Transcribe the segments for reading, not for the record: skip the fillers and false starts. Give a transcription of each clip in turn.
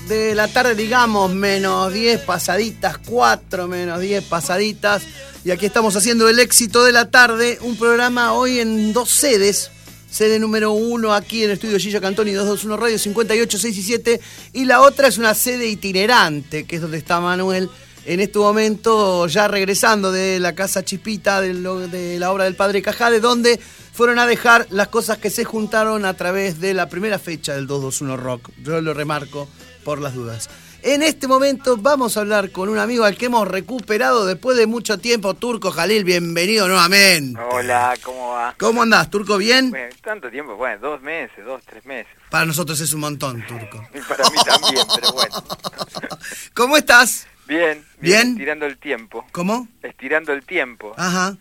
de la tarde, digamos, menos 10 pasaditas, 4 menos 10 pasaditas. Y aquí estamos haciendo el éxito de la tarde, un programa hoy en 2 sedes. Sede número 1 aquí en el estudio Gillo Cantoni, 221 Radio 58 6 y 7. Y la otra es una sede itinerante, que es donde está Manuel en este momento, ya regresando de la Casa Chispita, de la obra del Padre Cajade, donde fueron a dejar las cosas que se juntaron a través de la primera fecha del 221 Rock. Yo lo remarco por las dudas. En este momento vamos a hablar con un amigo al que hemos recuperado después de mucho tiempo. Turco Jalil, bienvenido nuevamente. Hola, ¿cómo va? ¿Cómo andás, Turco? ¿Bien? Bueno, tanto tiempo, bueno, 2 meses, 3 meses. Para nosotros es un montón, Turco. Y para mí también, pero bueno. ¿Cómo estás? Bien, estirando el tiempo. ¿Cómo? Estirando el tiempo. Ajá.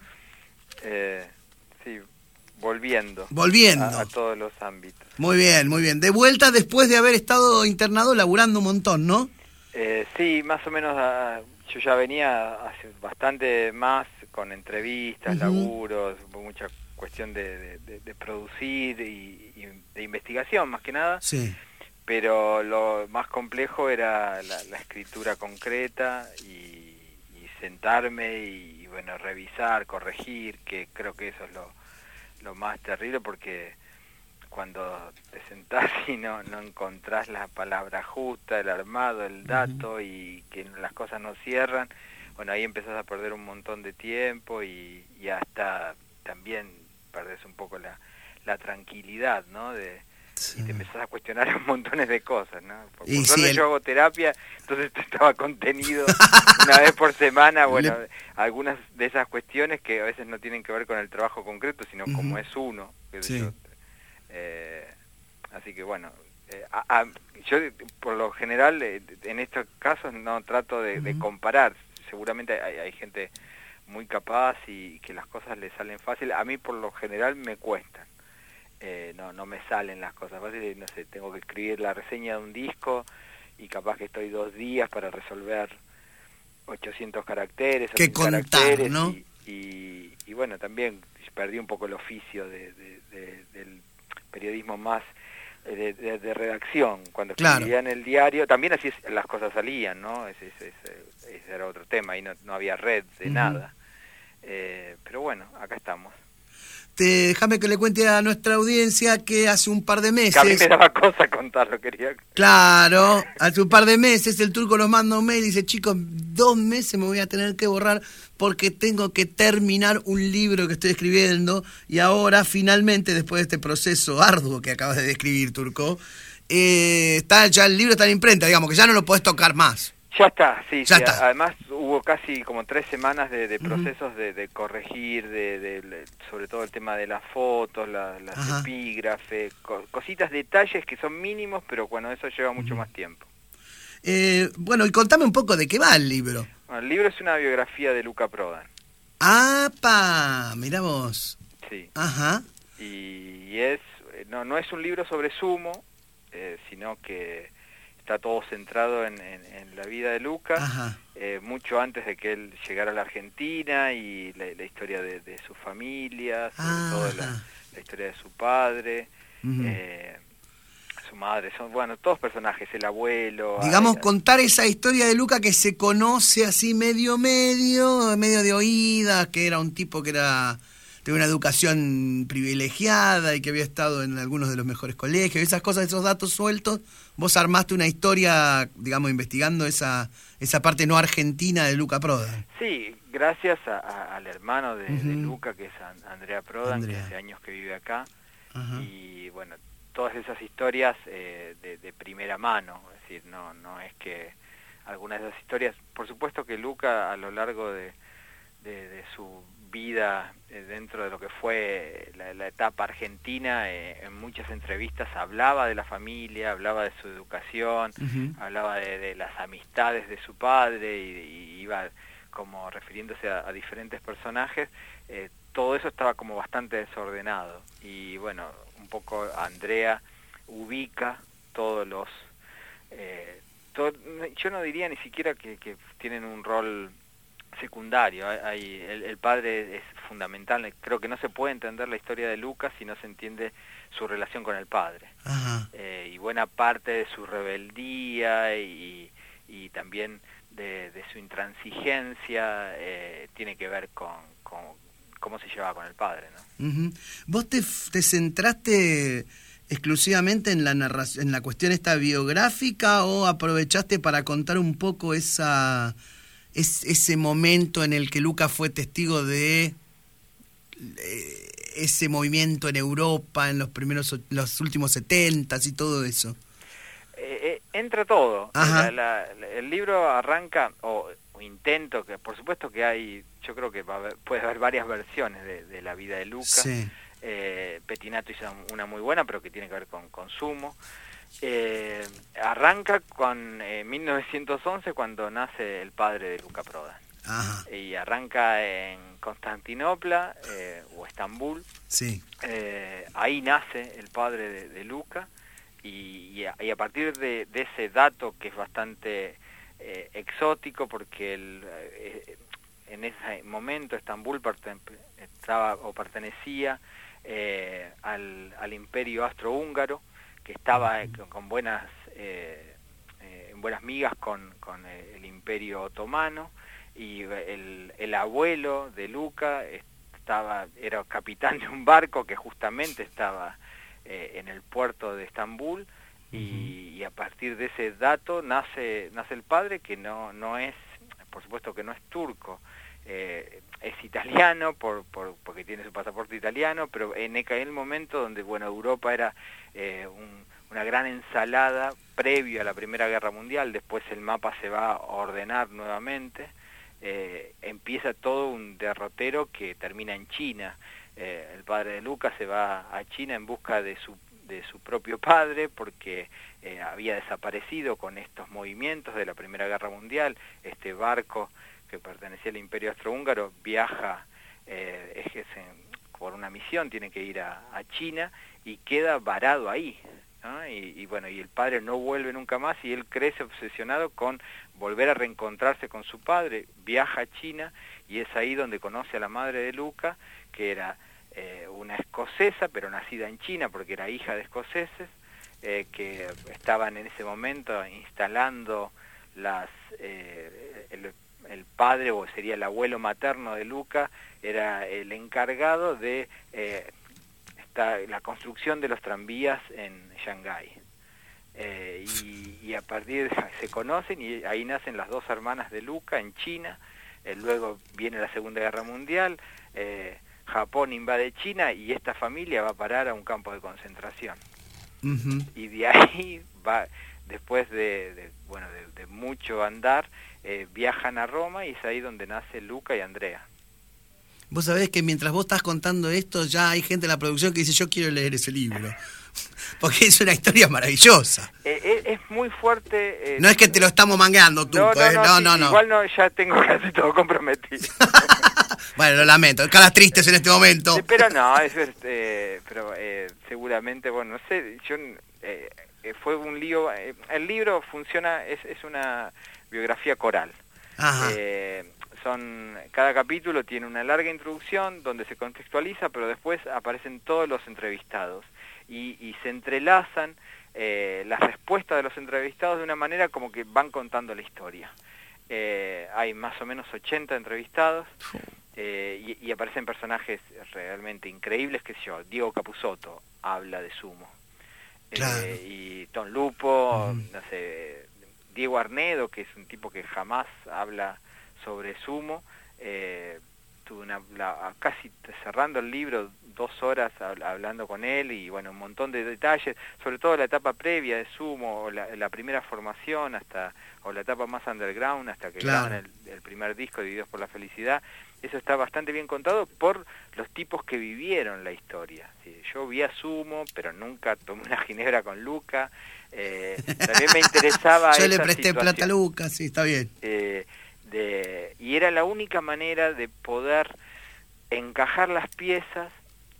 Sí, volviendo. A todos los ámbitos. Muy bien, muy bien. De vuelta después de haber estado internado laburando un montón, ¿no? Sí, más o menos yo ya venía hace bastante más con entrevistas, laburos, mucha cuestión de producir y de investigación más que nada. Sí. Pero lo más complejo era la escritura concreta y sentarme y bueno, revisar, corregir, que creo que eso es lo más terrible, porque cuando te sentás y no encontrás la palabra justa, el armado, el dato, y que las cosas no cierran, bueno, ahí empezás a perder un montón de tiempo y hasta también perdés un poco la tranquilidad, ¿no? Y te empezás a cuestionar un montones de cosas, ¿no? Por suerte yo hago terapia, entonces esto estaba contenido una vez por semana, bueno, algunas de esas cuestiones que a veces no tienen que ver con el trabajo concreto, sino como es uno, qué sé yo. Así que bueno, yo por lo general en estos casos no trato de comparar. Seguramente hay gente muy capaz y que las cosas le salen fácil. A mí por lo general me cuestan. No me salen las cosas fáciles. No sé, tengo que escribir la reseña de un disco y capaz que estoy 2 días para resolver 800 caracteres. ¿Qué contar, caracteres, no? Y bueno, también perdí un poco el oficio del periodismo más de redacción. Cuando escribía en el diario, también así las cosas salían, ¿no? Ese era otro tema, y no había red de nada. Pero bueno, acá estamos. Déjame que le cuente a nuestra audiencia que hace un par de meses... Que a mí me daba cosa contarlo, quería... Claro, hace un par de meses el Turco nos manda un mail y dice: chicos, 2 meses me voy a tener que borrar porque tengo que terminar un libro que estoy escribiendo, y ahora finalmente, después de este proceso arduo que acabas de describir, Turco, ya el libro está en imprenta, digamos que ya no lo podés tocar más. Ya está, sí. Está. Además hubo casi como 3 semanas de procesos de corregir, sobre todo el tema de las fotos, las epígrafes, cositas, detalles que son mínimos, pero bueno, eso lleva mucho más tiempo. Bueno, y contame un poco de qué va el libro. Bueno, el libro es una biografía de Luca Prodan. ¡Apa! Mirá vos. Sí. Ajá. Y no es un libro sobre sumo, sino que está todo centrado en la vida de Luca, mucho antes de que él llegara a la Argentina, y la historia de su familia, sobre todo la historia de su padre, su madre, son todos personajes, el abuelo. Digamos, contar esa historia de Luca que se conoce así medio de oídas, que era un tipo que era de una educación privilegiada y que había estado en algunos de los mejores colegios, esas cosas, esos datos sueltos. Vos armaste una historia, digamos, investigando esa parte no argentina de Luca Prodan. Sí, gracias al hermano de Luca, que es Andrea Prodan, que hace años que vive acá. Y bueno, todas esas historias de primera mano, es decir, no es que algunas de esas historias, por supuesto que Luca a lo largo de su vida dentro de lo que fue la etapa argentina, en muchas entrevistas hablaba de la familia, hablaba de su educación, hablaba de las amistades de su padre, y iba como refiriéndose a diferentes personajes. Todo eso estaba como bastante desordenado, y bueno, un poco Andrea ubica todos los... yo no diría ni siquiera que tienen un rol secundario. El padre es fundamental. Creo que no se puede entender la historia de Lucas si no se entiende su relación con el padre. Ajá. Y buena parte de su rebeldía y también de su intransigencia tiene que ver con cómo se llevaba con el padre, ¿no? Uh-huh. ¿Vos te centraste exclusivamente en la narración, en la cuestión esta biográfica, o aprovechaste para contar un poco ese momento en el que Lucas fue testigo de ese movimiento en Europa en los últimos 70s y todo eso? Entra todo. El libro arranca, o intento, que por supuesto que hay, yo creo que puede haber varias versiones de la vida de Lucas. Sí. Pettinato hizo una muy buena, pero que tiene que ver con consumo. Arranca con 1911, cuando nace el padre de Luca Prodan. Ajá. Y arranca en Constantinopla o Estambul. Sí. Ahí nace el padre de Luca, y a partir de ese dato, que es bastante exótico, porque en ese momento Estambul pertenecía al Imperio Austrohúngaro, que estaba con buenas migas con el Imperio Otomano, y el abuelo de Luca era capitán de un barco que justamente estaba en el puerto de Estambul, y a partir de ese dato nace el padre, que no es, por supuesto que no es turco, es italiano porque tiene su pasaporte italiano, pero en aquel momento donde Europa era una gran ensalada previo a la Primera Guerra Mundial. Después el mapa se va a ordenar nuevamente, empieza todo un derrotero que termina en China. El padre de Lucas se va a China en busca de su propio padre, porque había desaparecido con estos movimientos de la Primera Guerra Mundial. Este barco, que pertenecía al Imperio Austrohúngaro, viaja por una misión, tiene que ir a China, y queda varado ahí, ¿no? Y el padre no vuelve nunca más, y él crece obsesionado con volver a reencontrarse con su padre. Viaja a China, y es ahí donde conoce a la madre de Luca, que era una escocesa, pero nacida en China, porque era hija de escoceses, que estaban en ese momento instalando el padre, o sería el abuelo materno de Luca, era el encargado de la construcción de los tranvías en Shanghái. Y a partir de se conocen, y ahí nacen las dos hermanas de Luca en China. Luego viene la Segunda Guerra Mundial, Japón invade China, y esta familia va a parar a un campo de concentración. Uh-huh. Y de ahí va, después de mucho andar, viajan a Roma, y es ahí donde nace Luca y Andrea. Vos sabés que mientras vos estás contando esto, ya hay gente en la producción que dice: yo quiero leer ese libro, porque es una historia maravillosa. Es muy fuerte. No es que te lo estamos mangueando tú, no. Igual no, ya tengo casi todo comprometido. Bueno, lo lamento, caras tristes en este momento. Sí, pero no, seguramente, no sé, fue un lío. El libro funciona, es una biografía coral. Ajá. Cada capítulo tiene una larga introducción donde se contextualiza, pero después aparecen todos los entrevistados, y se entrelazan las respuestas de los entrevistados de una manera como que van contando la historia. Hay más o menos 80 entrevistados, y aparecen personajes realmente increíbles, Diego Capusotto habla de sumo, claro. Y Tom Lupo, no sé, Diego Arnedo, que es un tipo que jamás habla sobre sumo, tuve casi cerrando el libro 2 horas hablando con él, y un montón de detalles, sobre todo la etapa previa de sumo, o la primera formación, o la etapa más underground, hasta que graban el primer disco, Divididos por la Felicidad. Eso está bastante bien contado por los tipos que vivieron la historia. Sí, yo vi a sumo, pero nunca tomé una ginebra con Luca. También me interesaba yo esa le presté situación. Plata a Luca, sí, está bien. Y era la única manera de poder encajar las piezas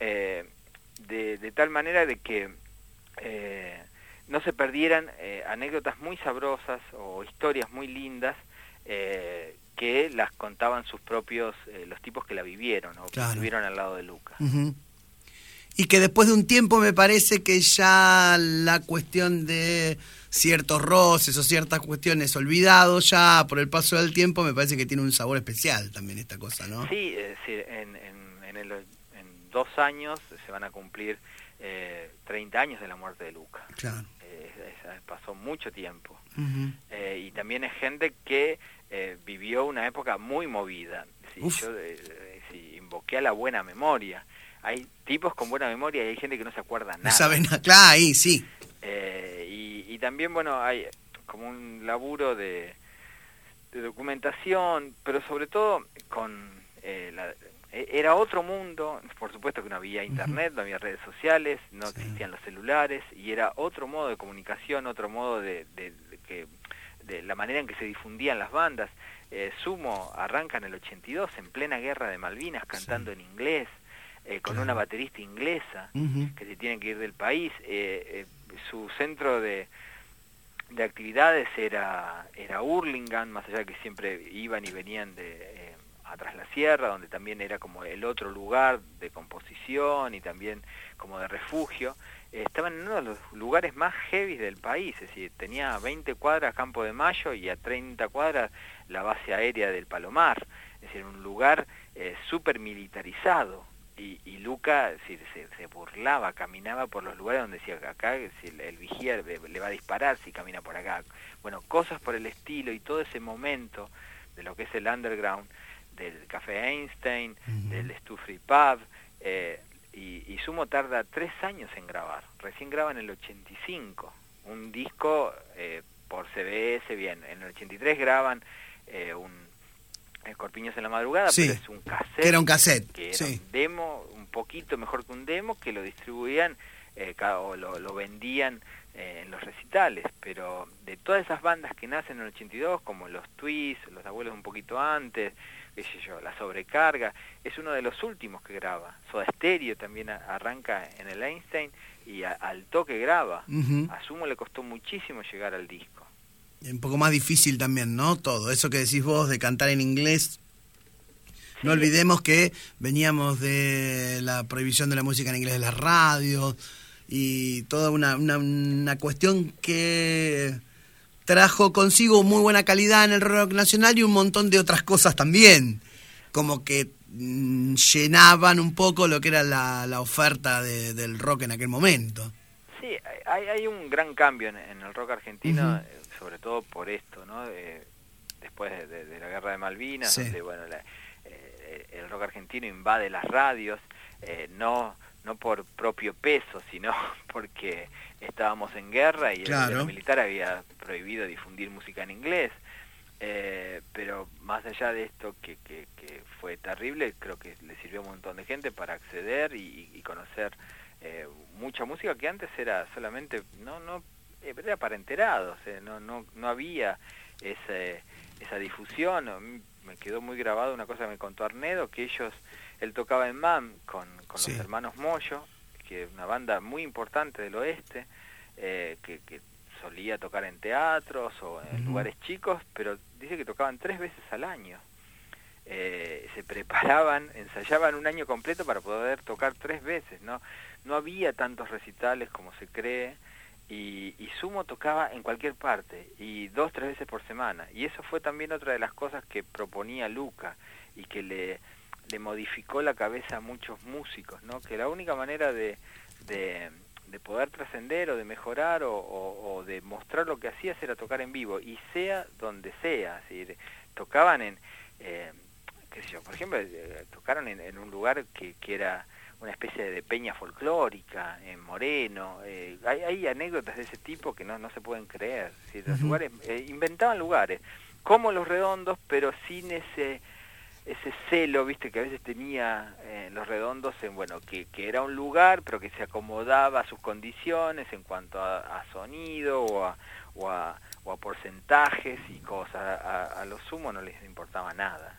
de tal manera de que no se perdieran anécdotas muy sabrosas o historias muy lindas, que las contaban sus propios, los tipos que la vivieron o que estuvieron al lado de Luca. Uh-huh. Y que después de un tiempo me parece que ya la cuestión de ciertos roces o ciertas cuestiones olvidados, ya por el paso del tiempo me parece que tiene un sabor especial también esta cosa, ¿no? Sí, en 2 años se van a cumplir 30 años de la muerte de Luca. Claro. Pasó mucho tiempo. Uh-huh. Y también es gente que vivió una época muy movida. Yo invoqué a la buena memoria. Hay tipos con buena memoria y hay gente que no se acuerda nada. No saben nada, claro, ahí sí. Y también, bueno, hay como un laburo de documentación, pero sobre todo con era otro mundo. Por supuesto que no había internet, no había redes sociales, no existían los celulares, y era otro modo de comunicación, otro modo de la manera en que se difundían las bandas. Sumo arranca en el 82, en plena guerra de Malvinas, cantando en inglés, con una baterista inglesa que se tiene que ir del país. Su centro de actividades era Hurlingham, más allá de que siempre iban y venían de atrás la sierra, donde también era como el otro lugar de composición y también como de refugio. Estaban en uno de los lugares más heavy del país, es decir, tenía 20 cuadras Campo de Mayo y a 30 cuadras la base aérea del Palomar, es decir, un lugar súper militarizado. Y Luca se burlaba, caminaba por los lugares donde decía, acá si el vigía le va a disparar si camina por acá. Bueno, cosas por el estilo, y todo ese momento de lo que es el underground, del Café Einstein, del Stu Free Pub, y Sumo tarda 3 años en grabar. Recién graba en el 85, un disco por CBS, bien. En el 83 graban un Corpiños en la Madrugada, sí, pero es un cassette. Que era un cassette, que era sí. un demo, un poquito mejor que un demo, que lo distribuían o lo vendían en los recitales. Pero de todas esas bandas que nacen en el 82, como los Twists, los Abuelos un poquito antes, qué sé yo, La Sobrecarga, es uno de los últimos que graba. Soda Stereo también arranca en el Einstein y al toque graba. A Sumo le costó muchísimo llegar al disco. Un poco más difícil también, ¿no? Todo eso que decís vos de cantar en inglés. No olvidemos que veníamos de la prohibición de la música en inglés de las radios y toda una cuestión que trajo consigo muy buena calidad en el rock nacional y un montón de otras cosas también, como que llenaban un poco lo que era la oferta del rock en aquel momento. Sí, hay un gran cambio en el rock argentino, sobre todo por esto, ¿no? Después de la guerra de Malvinas, donde bueno, el rock argentino invade las radios, no por propio peso, sino porque estábamos en guerra y el gobierno militar había prohibido difundir música en inglés. Pero más allá de esto que fue terrible, creo que le sirvió a un montón de gente para acceder y conocer mucha música que antes era solamente era para enterados, no había esa difusión. Me quedó muy grabado una cosa que me contó Arnedo, que él tocaba en MAM con los hermanos Moyo, que es una banda muy importante del oeste, que solía tocar en teatros o en lugares chicos, pero dice que tocaban 3 veces al año. Se preparaban, ensayaban un año completo para poder tocar 3 veces, no había tantos recitales como se cree, y Sumo tocaba en cualquier parte, y 2, 3 veces por semana, y eso fue también otra de las cosas que proponía Luca, y que le modificó la cabeza a muchos músicos, ¿no? Que la única manera de poder trascender o de mejorar o de mostrar lo que hacías era tocar en vivo, y sea donde sea. Es decir, tocaban en, qué sé yo, por ejemplo, tocaron en un lugar que era una especie de peña folclórica, en Moreno. Hay anécdotas de ese tipo que no se pueden creer. Es decir, los lugares, inventaban lugares, como Los Redondos, pero sin ese celo, viste, que a veces tenía Los Redondos, que era un lugar, pero que se acomodaba a sus condiciones en cuanto a sonido o a porcentajes y cosas. A los Sumo no les importaba nada.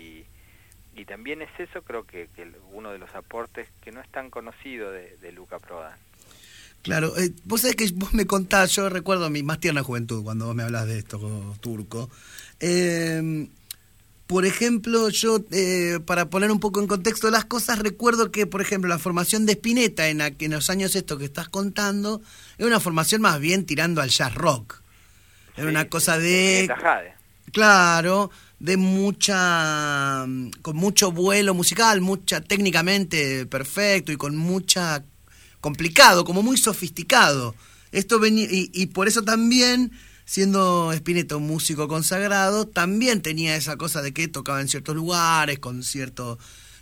Y también es eso, creo que uno de los aportes que no es tan conocido de Luca Prodan. Claro, vos sabés que vos me contás, yo recuerdo mi más tierna juventud cuando vos me hablás de esto, Turco. Por ejemplo, yo, para poner un poco en contexto las cosas, recuerdo que, por ejemplo, la formación de Spinetta en los años estos que estás contando, era una formación más bien tirando al jazz rock. Era una cosa de... Claro, de con mucho vuelo musical, técnicamente perfecto y con complicado, como muy sofisticado. Esto venía, y por eso también, siendo Spinetta un músico consagrado, también tenía esa cosa de que tocaba en ciertos lugares, con ciertas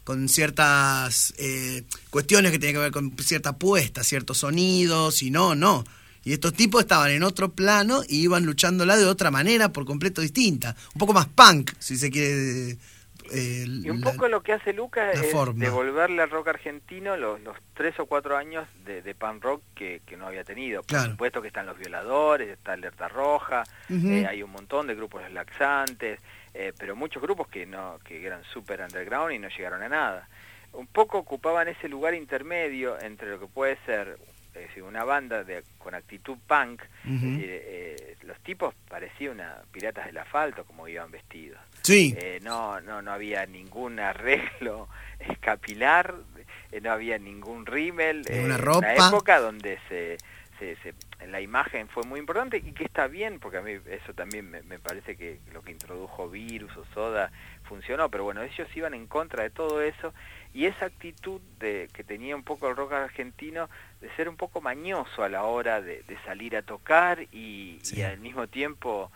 cuestiones que tenían que ver con cierta puesta, ciertos sonidos, y no. Y estos tipos estaban en otro plano y iban luchándola de otra manera, por completo distinta. Un poco más punk, si se quiere. Y un poco lo que hace Luca es devolverle al rock argentino los 3 o 4 años de punk rock que no había tenido. Por supuesto que están Los Violadores, está Alerta Roja, hay un montón de grupos laxantes, pero muchos grupos que eran super underground y no llegaron a nada. Un poco ocupaban ese lugar intermedio entre lo que puede ser una banda con actitud punk, es decir, los tipos parecían piratas del asfalto como iban vestidos. Sí. No había ningún arreglo capilar, no había ningún rímel. Una ropa. Una época donde la imagen fue muy importante y que está bien, porque a mí eso también me parece que lo que introdujo Virus o Soda funcionó, pero bueno, ellos iban en contra de todo eso, y esa actitud que tenía un poco el rock argentino de ser un poco mañoso a la hora de salir a tocar y al mismo tiempo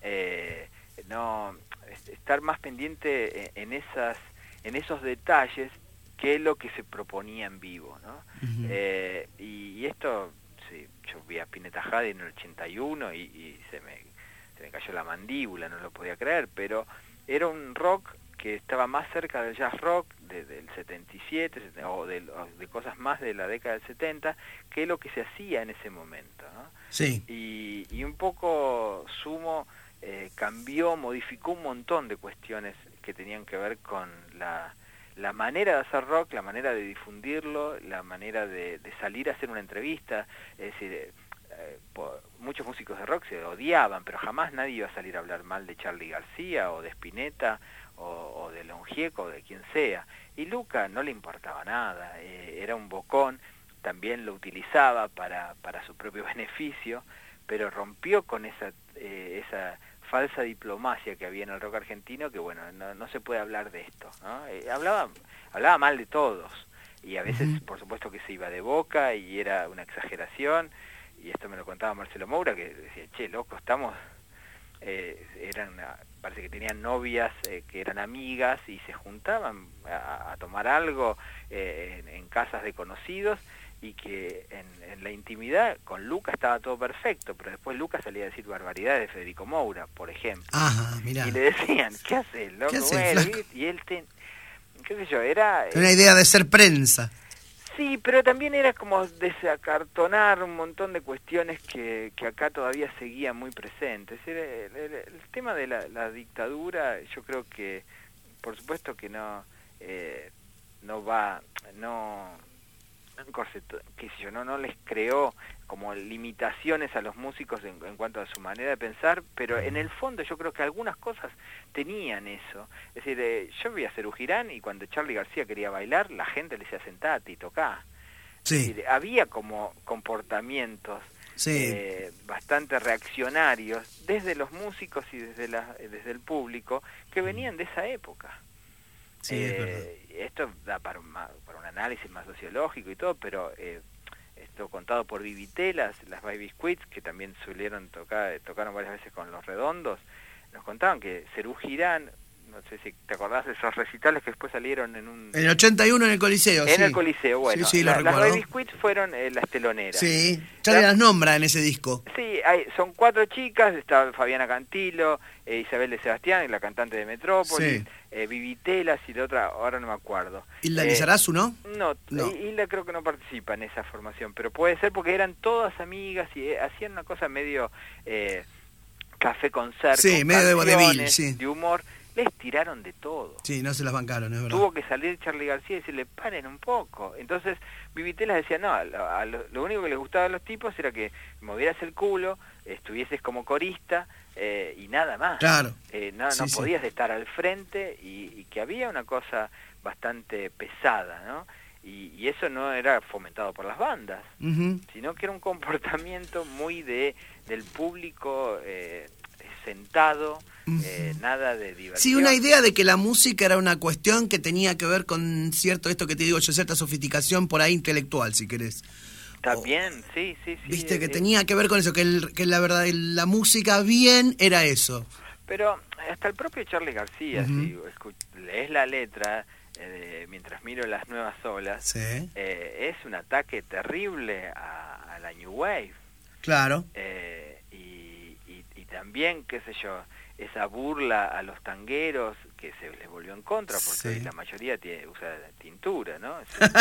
estar más pendiente en esos detalles que lo que se proponía en vivo, ¿no? Y esto, sí, yo vi a Spinetta Jade en el 81 y se me cayó la mandíbula, no lo podía creer, pero era un rock que estaba más cerca del jazz rock del 77 o de cosas más de la década del 70 que lo que se hacía en ese momento, ¿no? Sí. Y un poco Sumo modificó un montón de cuestiones que tenían que ver con la manera de hacer rock, la manera de difundirlo, la manera de salir a hacer una entrevista. Es decir, muchos músicos de rock se odiaban, pero jamás nadie iba a salir a hablar mal de Charly García o de Spinetta o de León Gieco o de quien sea. Y Luca no le importaba nada, era un bocón, también lo utilizaba para su propio beneficio, pero rompió con esa falsa diplomacia que había en el rock argentino, que bueno, no se puede hablar de esto, ¿no? Hablaba mal de todos, y a veces por supuesto que se iba de boca y era una exageración, y esto me lo contaba Marcelo Moura, que decía, che, loco, estamos... parece que tenían novias que eran amigas y se juntaban a tomar algo en casas de conocidos, y que en la intimidad con Luca estaba todo perfecto, pero después Luca salía a decir barbaridades de Federico Moura, por ejemplo. Ajá, mirá. Y le decían, ¿qué haces, loco? ¿Qué haces, y él qué sé yo, era... Una idea de ser prensa. Sí, pero también era como desacartonar un montón de cuestiones que acá todavía seguían muy presentes. El tema de la dictadura, yo creo que, por supuesto que no les creó como limitaciones a los músicos en cuanto a su manera de pensar, pero en el fondo yo creo que algunas cosas tenían eso. Es decir, yo vi a Serú Girán y cuando Charly García quería bailar, la gente le decía sentate y tocá. Sí. Es decir, había como comportamientos bastante reaccionarios desde los músicos y desde el público que venían de esa época. Sí, es verdad. Esto da para un análisis más sociológico y todo, pero esto contado por Vivitela, las Baby Squids, que también tocaron varias veces con Los Redondos, nos contaban que Serú Girán, no sé si te acordás de esos recitales que después salieron en 81 en el Coliseo. En el Coliseo, bueno. Sí, las Baby Squids fueron las teloneras. Sí, Charly las nombra en ese disco. Sí, son 4 chicas, está Fabiana Cantilo, Isabel de Sebastián, la cantante de Metrópolis, Vivitelas y la otra, ahora no me acuerdo. ¿Hilda Lizarazu, no? No, Hilda creo que no participa en esa formación, pero puede ser porque eran todas amigas y hacían una cosa medio café concert, sí, con medio de vodevil, de humor, les tiraron de todo. Sí, no se las bancaron, es verdad. Tuvo que salir Charly García y decirle, paren un poco. Entonces, Vivitelas decía, no, lo único que les gustaba a los tipos era que movieras el culo, estuvieses como corista, y nada más. Claro. No podías estar al frente, y que había una cosa bastante pesada, ¿no? Y eso no era fomentado por las bandas, sino que era un comportamiento muy del público sentado, nada de diversión. Sí, una idea de que la música era una cuestión que tenía que ver con esto que te digo yo, cierta sofisticación por ahí intelectual, si querés. También, sí. Viste, que tenía que ver con eso, que la verdad, la música bien era eso. Pero hasta el propio Charly García, si lees la letra, mientras miro las nuevas olas, sí, es un ataque terrible a la New Wave. Claro. Y también, qué sé yo, esa burla a los tangueros que se les volvió en contra, porque hoy la mayoría usa tintura, ¿no?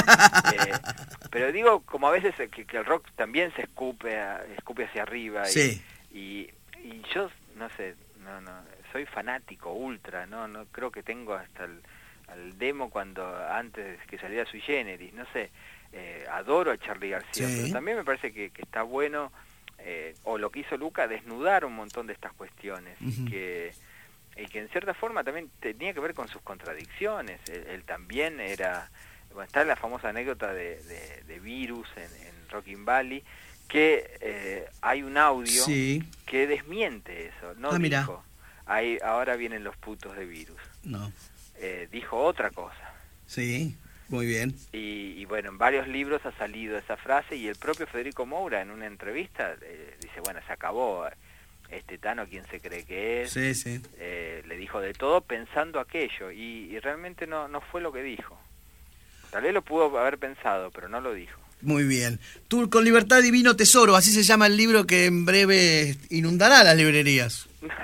Pero digo, como a veces que el rock también se escupe hacia arriba, y yo, no sé, no soy fanático ultra, no creo que tengo hasta al demo antes que saliera Sui Generis, no sé, adoro a Charly García, pero también me parece que está bueno, o lo que hizo Luca, desnudar un montón de estas cuestiones, y que en cierta forma también tenía que ver con sus contradicciones. Él también era, está la famosa anécdota de Virus en Rockin' Valley, que hay un audio que desmiente eso, no dijo, ahora vienen los putos de Virus. No. Dijo otra cosa. Sí, muy bien. Y bueno, en varios libros ha salido esa frase, y el propio Federico Moura en una entrevista dice, bueno, se acabó, Tano, ¿quién se cree que es? Sí. Le dijo de todo pensando aquello, y realmente no fue lo que dijo. Tal vez lo pudo haber pensado, pero no lo dijo. Muy bien. Turco, Libertad, Divino Tesoro, así se llama el libro que en breve inundará las librerías.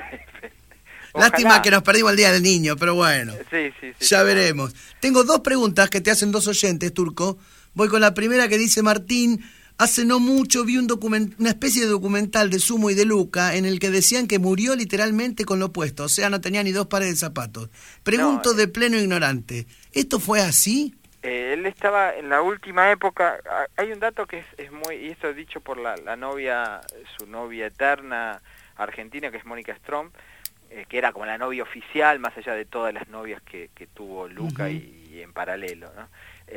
Lástima que nos perdimos el Día del Niño, pero bueno, sí, ya veremos. Tengo 2 preguntas que te hacen 2 oyentes, Turco. Voy con la primera, que dice Martín: hace no mucho vi una especie de documental de Sumo y de Luca en el que decían que murió literalmente con lo puesto, o sea, no tenía ni 2 pares de zapatos. Pregunto de pleno ignorante, ¿esto fue así? Él estaba en la última época. Hay un dato que es muy, y esto dicho por la novia, su novia eterna argentina, que es Mónica Strom, que era como la novia oficial, más allá de todas las novias que tuvo Luca y en paralelo, ¿no?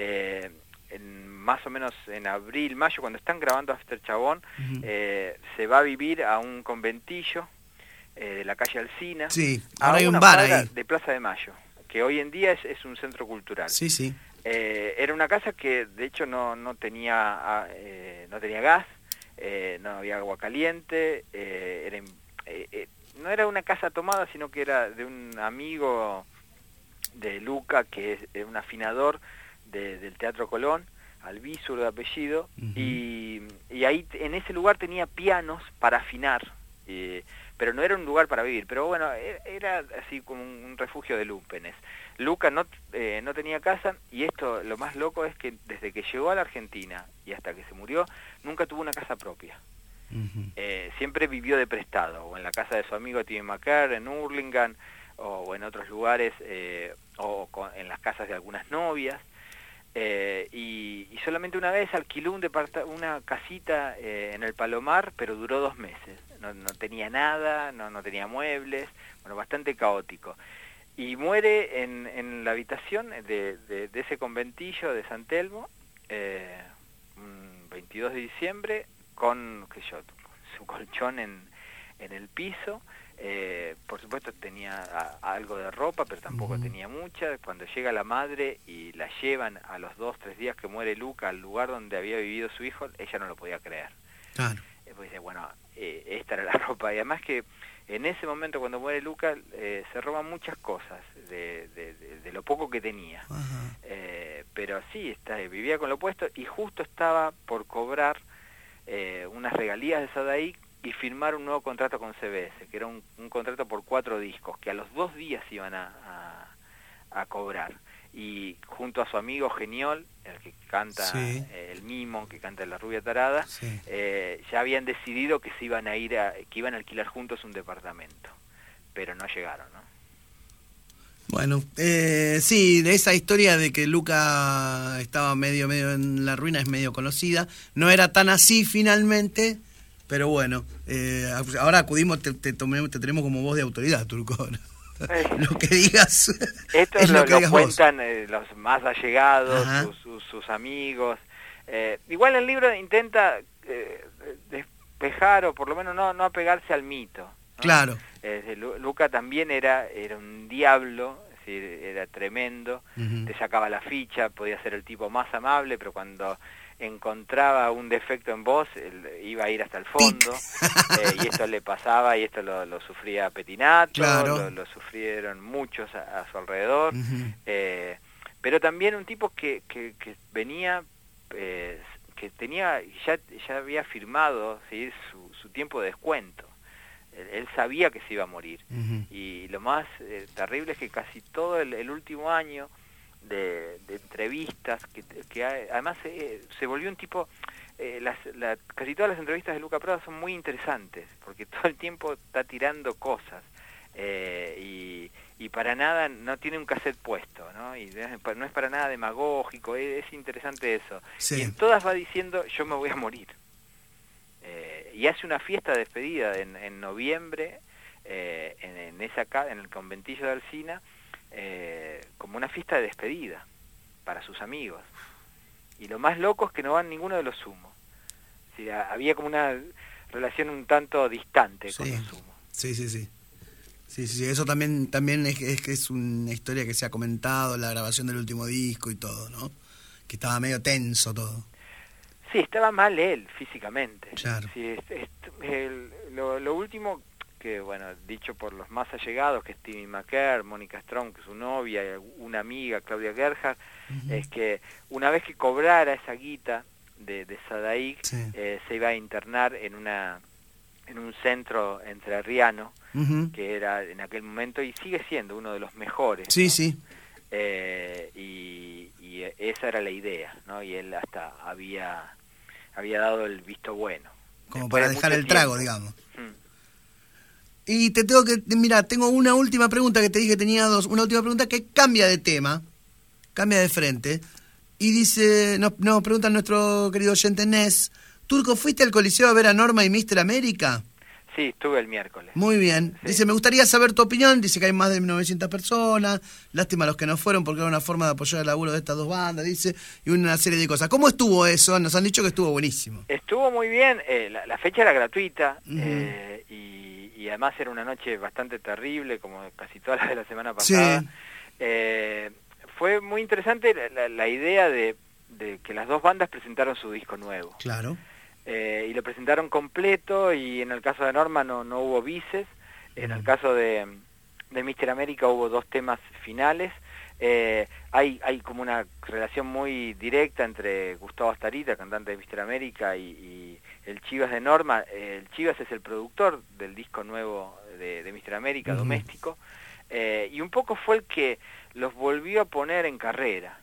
Más o menos en abril, mayo, cuando están grabando After Chabón, se va a vivir a un conventillo de la calle Alsina, ahora hay un bar ahí, de Plaza de Mayo, que hoy en día es un centro cultural. Sí. Era una casa que de hecho no tenía gas, no había agua caliente, no era una casa tomada, sino que era de un amigo de Luca, que es un afinador del Teatro Colón, Albizur de apellido, y ahí en ese lugar tenía pianos para afinar, pero no era un lugar para vivir. Pero bueno, era así como un refugio de lúmpenes. Luca no tenía casa, y esto, lo más loco es que desde que llegó a la Argentina y hasta que se murió, nunca tuvo una casa propia. Siempre vivió de prestado, o en la casa de su amigo Tim McCarr, en Hurlingham, o en otros lugares, en las casas de algunas novias, y solamente una vez alquiló una casita en el Palomar, pero duró 2 meses. No tenía nada, no tenía muebles, bueno, bastante caótico. Y muere en la habitación de ese conventillo de San Telmo, 22 de diciembre, con su colchón en el piso. Por supuesto tenía algo de ropa, pero tampoco tenía mucha. Cuando llega la madre y la llevan a los 2-3 días que muere Luca al lugar donde había vivido su hijo, ella no lo podía creer. Claro. Pues dice, bueno, esta era la ropa. Y además que en ese momento, cuando muere Luca, se roban muchas cosas de lo poco que tenía. Pero sí, vivía con lo puesto, y justo estaba por cobrar unas regalías de Sadaí y firmar un nuevo contrato con CBS, que era un contrato por 4 discos, que a los 2 días iban a cobrar. Y junto a su amigo Geniol, el que canta el Mimo, que canta La Rubia Tarada, ya habían decidido que que iban a alquilar juntos un departamento, pero no llegaron, ¿no? Bueno, sí, esa historia de que Luca estaba medio en la ruina es medio conocida. No era tan así finalmente, pero bueno, ahora acudimos, te tenemos como voz de autoridad, Turco. Lo que digas. Esto es lo que digas cuentan los más allegados, sus amigos. Igual el libro intenta despejar, o por lo menos no apegarse al mito, ¿no? Claro. Luca también era un diablo, es decir, era tremendo, te sacaba la ficha, podía ser el tipo más amable, pero cuando encontraba un defecto en vos, iba a ir hasta el fondo, y esto le pasaba, y esto lo sufría Petinato, claro. lo sufrieron muchos a su alrededor, pero también un tipo que venía, que tenía, ya había firmado, ¿sí?, su tiempo de descuento. Él sabía que se iba a morir. Y lo más terrible es que casi todo el último año de entrevistas, que además se volvió un tipo... casi todas las entrevistas de Luca Prodan son muy interesantes, porque todo el tiempo está tirando cosas, y para nada no tiene un cassette puesto, ¿no? Y no es para nada demagógico, es interesante eso. Sí. Y en todas va diciendo, yo me voy a morir. Y hace una fiesta de despedida en noviembre, en el conventillo de Alsina, como una fiesta de despedida para sus amigos. Y lo más loco es que no van ninguno de los Sumo. O sea, había como una relación un tanto distante con los Sumo. Sí, eso también es que es una historia que se ha comentado, la grabación del último disco y todo, ¿no? Que estaba medio tenso todo. Sí, estaba mal él físicamente. Claro. Sí, lo último que, bueno, dicho por los más allegados, que es Timmy McKerr, Mónica Strong, que es su novia, y una amiga, Claudia Gerhardt, es que una vez que cobrara esa guita de Sadaik, se iba a internar en un centro entrerriano, que era en aquel momento, y sigue siendo uno de los mejores. Sí, ¿no? sí. Y esa era la idea, ¿no? Y él hasta había dado el visto bueno. Como Después para dejar el trago, digamos. Y mira, tengo una última pregunta que te dije que tenía dos. Una última pregunta que cambia de tema, cambia de frente. Y dice, nos pregunta nuestro querido oyente Nes, Turco, ¿fuiste al Coliseo a ver a Norma y Mr. América? Sí, estuve el miércoles. Muy bien. Sí. Dice, me gustaría saber tu opinión. Dice que hay más de 900 personas. Lástima los que no fueron porque era una forma de apoyar el laburo de estas dos bandas, dice, y una serie de cosas. ¿Cómo estuvo eso? Nos han dicho que estuvo buenísimo. Estuvo muy bien. La fecha era gratuita, y además era una noche bastante terrible, como casi todas las de la semana pasada. Sí. Fue muy interesante la idea de que las dos bandas presentaron su disco nuevo. Claro. Y lo presentaron completo, y en el caso de Norma no hubo bises. En el caso de Mr. América hubo 2 temas finales. Hay como una relación muy directa entre Gustavo Astarita, cantante de Mr. América, y el Chivas de Norma. El Chivas es el productor del disco nuevo de Mr. América, Doméstico, y un poco fue el que los volvió a poner en carrera.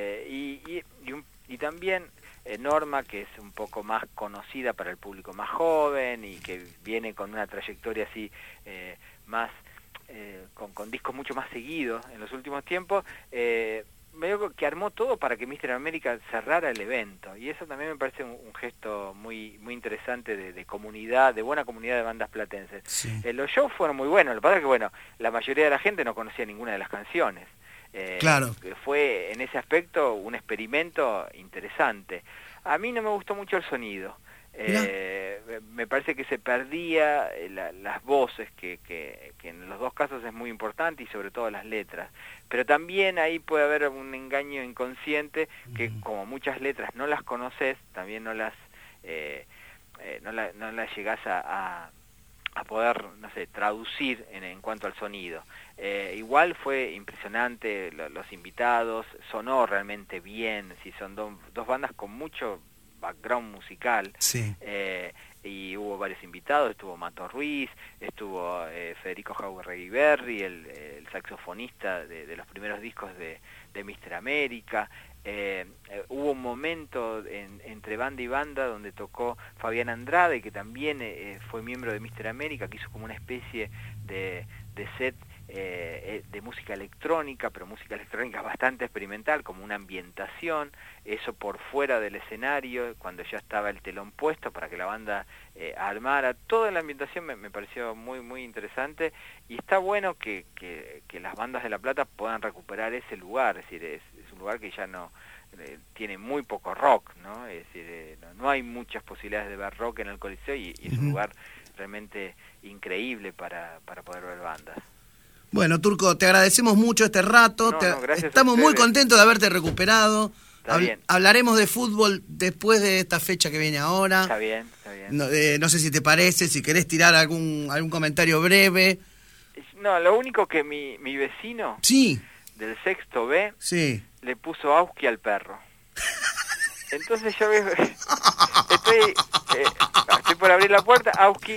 Y también Norma, que es un poco más conocida para el público más joven y que viene con una trayectoria así más con discos mucho más seguidos en los últimos tiempos, medio que armó todo para que Mr. América cerrara el evento, y eso también me parece un gesto muy interesante de comunidad, de buena comunidad de bandas platenses. Sí. Los shows fueron muy buenos, lo que pasa es que, bueno, la mayoría de la gente no conocía ninguna de las canciones. Claro. Fue en ese aspecto un experimento interesante. A mí no me gustó mucho el sonido. Me parece que se perdía las voces, que en los dos casos es muy importante, y sobre todo las letras. Pero también ahí puede haber un engaño inconsciente, que como muchas letras no las conoces, también no las llegás a poder, no sé, traducir en cuanto al sonido. Igual fue impresionante los invitados, sonó realmente bien, sí, son dos bandas con mucho background musical. Sí. Y hubo varios invitados, estuvo Mato Ruiz, estuvo Federico Jauregui-Berri, el saxofonista de los primeros discos de Mr. América. Hubo un momento entre banda y banda donde tocó Fabián Andrade, que también fue miembro de Mr. América, que hizo como una especie de set de música electrónica, pero música electrónica bastante experimental, como una ambientación, eso por fuera del escenario, cuando ya estaba el telón puesto para que la banda armara. Toda la ambientación me pareció muy muy interesante, y está bueno que las bandas de La Plata puedan recuperar ese lugar, es decir, es un lugar que ya no tiene muy poco rock, ¿no? Es decir, no hay muchas posibilidades de ver rock en el Coliseo, y es un lugar realmente increíble para poder ver bandas. Bueno, Turco, te agradecemos mucho este rato. Estamos muy contentos de haberte recuperado. Hablaremos de fútbol después de esta fecha que viene ahora. Está bien, está bien. No sé si te parece, si querés tirar algún comentario breve. No, lo único que mi vecino del sexto B le puso Auski al perro. Entonces yo veo, estoy por abrir la puerta, Auski,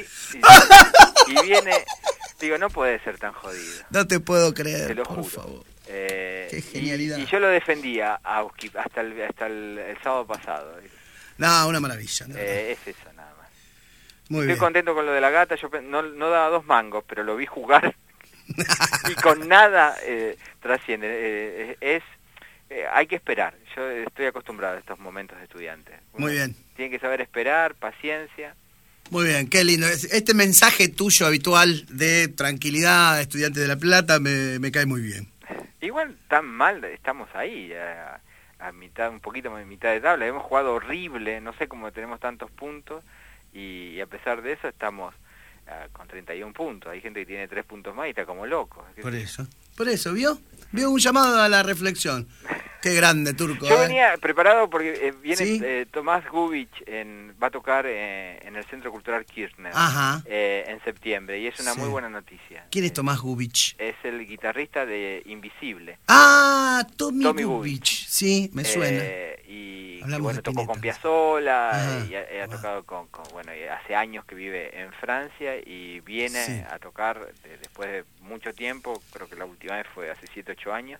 y viene... Digo, no puede ser tan jodido. No te puedo creer, te lo por juro. favor. Qué genialidad. Y yo lo defendía a Auski hasta el sábado pasado. No, una maravilla. Es eso, nada más. Muy Estoy bien. contento con lo de la gata. Yo no daba 2 mangos, pero lo vi jugar y con nada trasciende. Hay que esperar. Yo estoy acostumbrado a estos momentos de estudiante. Muy bien. Tienen que saber esperar, paciencia. Muy bien, qué lindo. Este mensaje tuyo habitual de tranquilidad, estudiante de La Plata, me cae muy bien. Igual tan mal estamos ahí, a mitad, un poquito más de mitad de tabla. Hemos jugado horrible, no sé cómo tenemos tantos puntos, y a pesar de eso estamos con 31 puntos. Hay gente que tiene 3 puntos más y está como loco. Por eso, ¿vio? Vio un llamado a la reflexión. Qué grande, Turco. Yo venía preparado porque viene Tomás Gubich, va a tocar en el Centro Cultural Kirchner en septiembre, y es una muy buena noticia. ¿Quién es Tomás Gubich? Es el guitarrista de Invisible. Ah, Tommy Gubich. Sí, me suena. Y bueno, tocó con Piazzolla, y ha tocado bueno, hace años que vive en Francia, y viene a tocar después de mucho tiempo. Creo que la última vez fue hace 7, 8 años.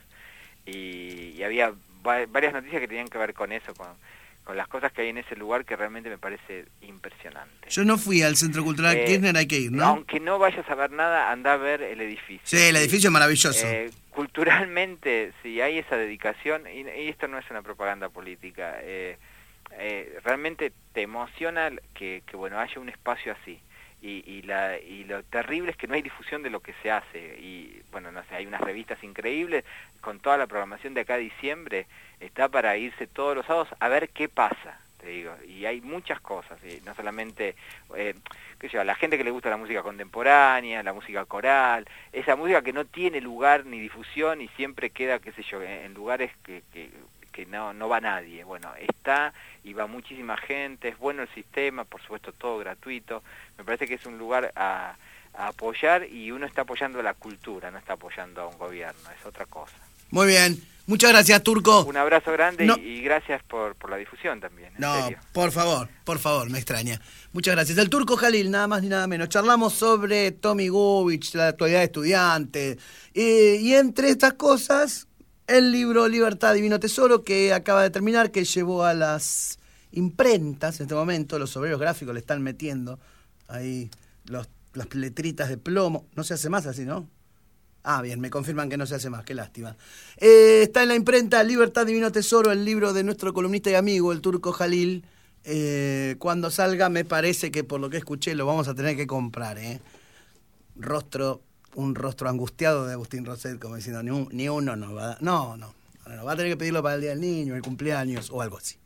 Y había varias noticias que tenían que ver con eso, con las cosas que hay en ese lugar, que realmente me parece impresionante. Yo no fui al Centro Cultural Kirchner, hay que ir, ¿no? Aunque no vayas a ver nada, anda a ver el edificio. Sí, el edificio es maravilloso. Culturalmente, sí, hay esa dedicación, y esto no es una propaganda política. Realmente te emociona que bueno, haya un espacio así. Y lo terrible es que no hay difusión de lo que se hace. Y bueno, no sé, hay unas revistas increíbles con toda la programación de acá a diciembre. Está para irse todos los sábados a ver qué pasa, te digo. Y hay muchas cosas, y no solamente qué sé yo, a la gente que le gusta la música contemporánea, la música coral, esa música que no tiene lugar ni difusión y siempre queda, qué sé yo, en lugares que no va nadie. Bueno, está y va muchísima gente, es bueno el sistema, por supuesto todo gratuito. Me parece que es un lugar a apoyar, y uno está apoyando a la cultura, no está apoyando a un gobierno, es otra cosa. Muy bien, muchas gracias, Turco. Un abrazo grande y gracias por la difusión también. No, serio. Por favor, me extraña. Muchas gracias. El Turco Jalil, nada más ni nada menos. Charlamos sobre Tommy Gubich, la actualidad de estudiante, y entre estas cosas, el libro Libertad, Divino Tesoro, que acaba de terminar, que llevó a las imprentas en este momento. Los obreros gráficos le están metiendo ahí las letritas de plomo. No se hace más así, ¿no? Ah, bien, me confirman que no se hace más, qué lástima. Está en la imprenta Libertad, Divino Tesoro, el libro de nuestro columnista y amigo, el Turco Jalil. Cuando salga, me parece que por lo que escuché lo vamos a tener que comprar, un rostro angustiado de Agustín Rosset, como diciendo, ni uno no va a dar. No, va a tener que pedirlo para el Día del Niño, el cumpleaños o algo así.